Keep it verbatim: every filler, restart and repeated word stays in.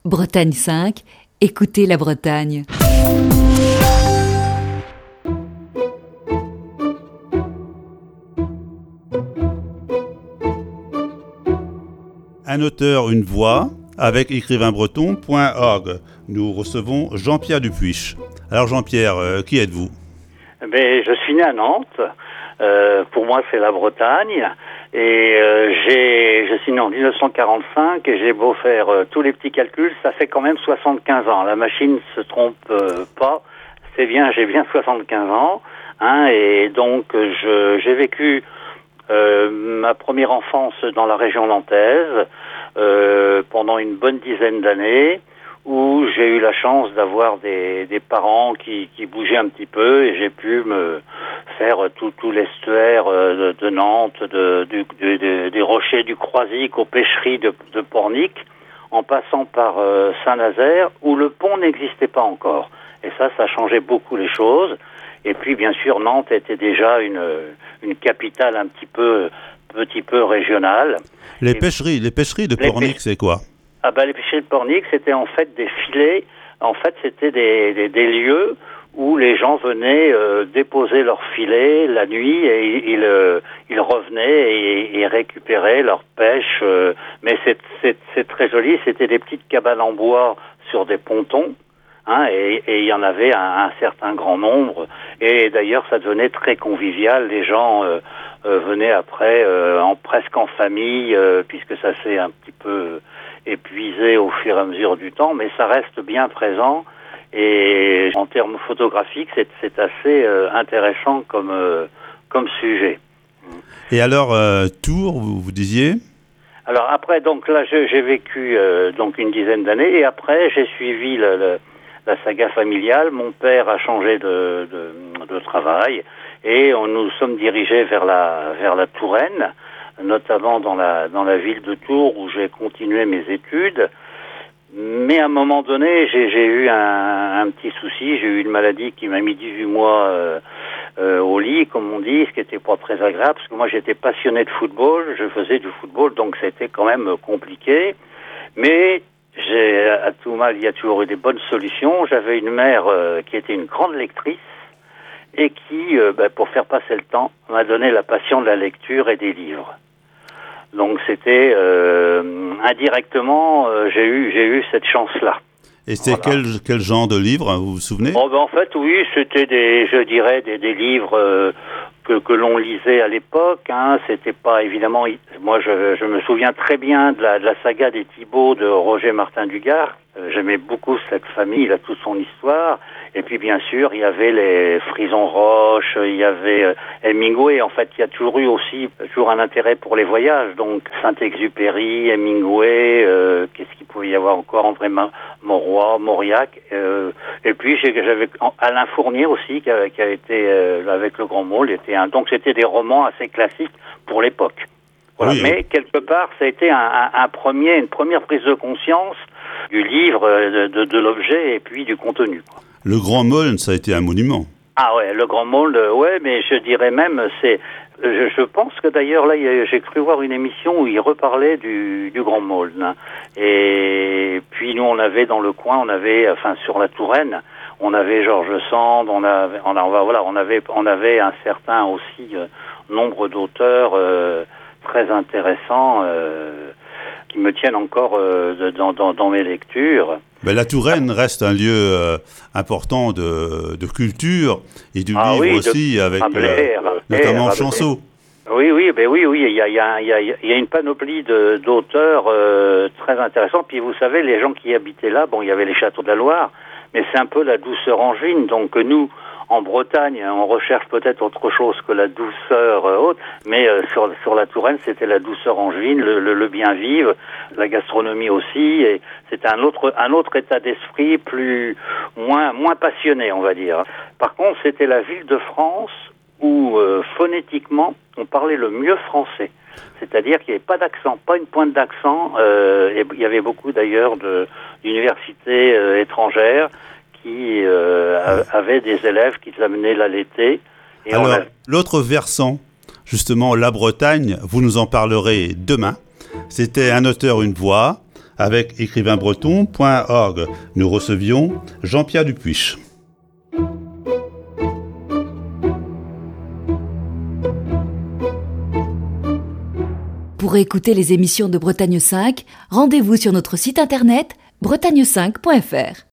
Bretagne cinq, écoutez la Bretagne. Un auteur, une voix, avec écrivain breton point org. Nous recevons Jean-Pierre Dupuich. Alors Jean-Pierre, euh, qui êtes-vous ? Mais je suis né à Nantes. Euh, pour moi, c'est la Bretagne. Et euh, j'ai, je suis né en dix-neuf cent quarante-cinq et j'ai beau faire euh, tous les petits calculs, ça fait quand même soixante-quinze ans. La machine se trompe euh, pas. C'est bien, j'ai bien soixante-quinze ans. Hein, et donc, je, j'ai vécu euh, ma première enfance dans la région nantaise euh, pendant une bonne dizaine d'années, où j'ai eu la chance d'avoir des, des parents qui, qui bougeaient un petit peu et j'ai pu me faire tout, tout l'estuaire de, de Nantes, de, de, de, de, des rochers du Croisic aux pêcheries de, de Pornic, en passant par euh, Saint-Nazaire, où le pont n'existait pas encore. Et ça, ça changeait beaucoup les choses. Et puis, bien sûr, Nantes était déjà une, une capitale un petit peu, petit peu régionale. Les et pêcheries, les pêcheries de Pornic, c'est quoi ? Ah ben, les pêcheries de Pornic, c'était en fait des filets. En fait, c'était des, des, des lieux où les gens venaient euh, déposer leurs filets la nuit et ils, euh, ils revenaient et, et récupéraient leur pêche. Euh, mais c'est, c'est, c'est très joli. C'était des petites cabanes en bois sur des pontons. Hein, et, et il y en avait un, un certain grand nombre. Et d'ailleurs, ça devenait très convivial. Les gens euh, euh, venaient après, euh, en presque en famille, euh, puisque ça s'est un petit peu épuisé au fur et à mesure du temps, mais ça reste bien présent. Et en termes photographiques, c'est, c'est assez euh, intéressant comme euh, comme sujet. Et alors, euh, Tours, vous, vous disiez ? Alors après, donc là, je, j'ai vécu euh, donc une dizaine d'années, et après, j'ai suivi le, le, la saga familiale. Mon père a changé de, de, de travail, et on nous sommes dirigés vers la vers la Touraine, notamment dans la dans la ville de Tours où j'ai continué mes études. Mais à un moment donné, j'ai, j'ai eu un, un petit souci. J'ai eu une maladie qui m'a mis dix-huit mois euh, euh, au lit, comme on dit, ce qui n'était pas très agréable, parce que moi j'étais passionné de football, je faisais du football, donc c'était quand même compliqué. Mais j'ai, à tout mal, il y a toujours eu des bonnes solutions. J'avais une mère euh, qui était une grande lectrice et qui, euh, ben, pour faire passer le temps, m'a donné la passion de la lecture et des livres. Donc c'était euh, indirectement, euh, j'ai eu j'ai eu cette chance-là. Et c'est Voilà. quel, quel genre de livre, vous vous souvenez ? Oh ben en fait oui, c'était des, je dirais des, des livres euh, que que l'on lisait à l'époque. Hein. C'était pas évidemment, moi je je me souviens très bien de la de la saga des Thibauts de Roger Martin Dugard. Euh, j'aimais beaucoup cette famille, il a toute son histoire. Et puis bien sûr, il y avait les Frison Roche, il y avait euh, Hemingway. En fait, il y a toujours eu aussi toujours un intérêt pour les voyages. Donc Saint-Exupéry, Hemingway, euh, qu'est-ce qu'il pouvait y avoir encore, André Mauroy, Mauriac. Euh, et puis j'ai, j'avais Alain Fournier aussi qui a, qui a été euh, avec Le Grand Môle. Était un, donc c'était des romans assez classiques pour l'époque. Voilà. Oui. Mais quelque part, ça a été un, un, un premier, une première prise de conscience du livre, de, de, de l'objet et puis du contenu, quoi. Le Grand Môle, ça a été un monument. Ah ouais, le Grand Môle, ouais, mais je dirais même, c'est, je, je pense que d'ailleurs là, j'ai cru voir une émission où il reparlait du, du Grand Môle. Hein. Et puis nous, on avait dans le coin, on avait, enfin sur la Touraine, on avait Georges Sand, on avait, on a, voilà, on avait, on avait un certain aussi euh, nombre d'auteurs euh, très intéressants euh, qui me tiennent encore euh, dans, dans, dans mes lectures. Ben, la Touraine reste un lieu euh, important de, de culture et du ah livre oui, aussi, de, avec Rabelais, euh, notamment Rabelais. Chanceau. Oui, oui, ben oui, oui, il y a, il y a, il y a, il y a une panoplie de, d'auteurs euh, très intéressants. Puis vous savez, les gens qui habitaient là, bon, il y avait les châteaux de la Loire, mais c'est un peu la douceur angevine. Donc nous, en Bretagne, on recherche peut-être autre chose que la douceur euh, haute, mais euh, sur sur la Touraine, c'était la douceur angevine, le, le, le bien vivre, la gastronomie aussi, et c'était un autre un autre état d'esprit, plus moins moins passionné, on va dire. Par contre, c'était la ville de France où euh, phonétiquement on parlait le mieux français, c'est-à-dire qu'il n'y avait pas d'accent, pas une pointe d'accent, euh, et il y avait beaucoup d'ailleurs de d'universités euh, étrangères qui euh, avaient des élèves qui l'amenaient là l'été. Et alors, a... l'autre versant, justement, la Bretagne, vous nous en parlerez demain. C'était un auteur, une voix, avec écrivain breton point org. Nous recevions Jean-Pierre Dupuich. Pour écouter les émissions de Bretagne cinq, rendez-vous sur notre site internet bretagne cinq point f r.